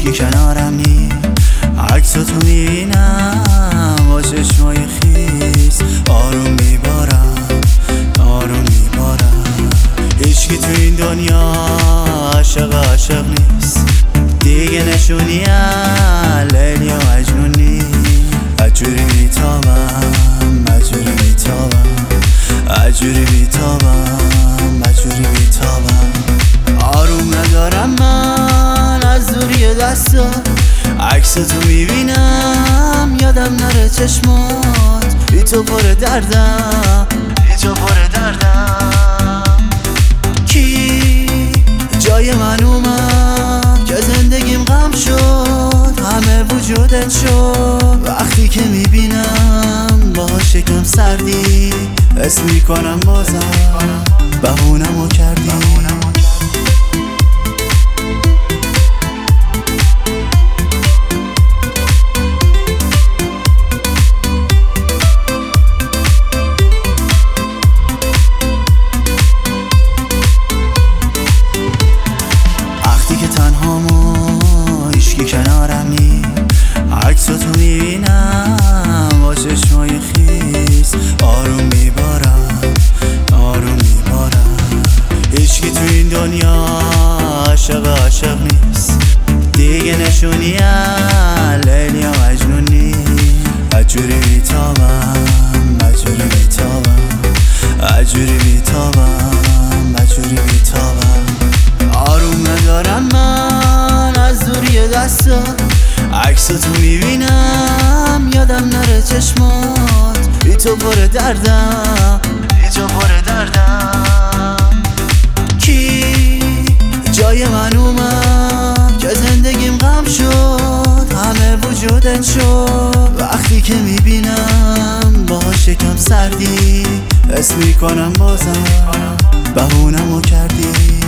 هیچکی کنارم نی، عکس تو میبینم با چشمای خیس، آروم میبارم هیچکی تو این دنیا عاشق نیست دیگه، نشونی لیلی و مجنونی، عجوری میتابم آروم ندارم من از دوری دستا، عکس تو میبینم یادم نره چشمات، بی تو پر دردم کی جای من اومد که زندگیم غم شد، همه وجودت شد وقتی که میبینم با شکم سردی، حس میکنم بازم بهونمو کردی. کنارم نی، عکس تو میبینم با چشمای خیس، آروم میبارم هیچکی تو این دنیا عاشق نیست دیگه، نشونی لیلی و مجنونی، عجوری میتابم آروم ندارم من از دوری دستا، عکس تو میبینم یادم نره چشمات، بی تو پر دردم کی جای من اومد که زندگیم غم شد، همه وجودت شد وقتی که میبینم با شکم سردی، حس میکنم بازم بهونمو کردی.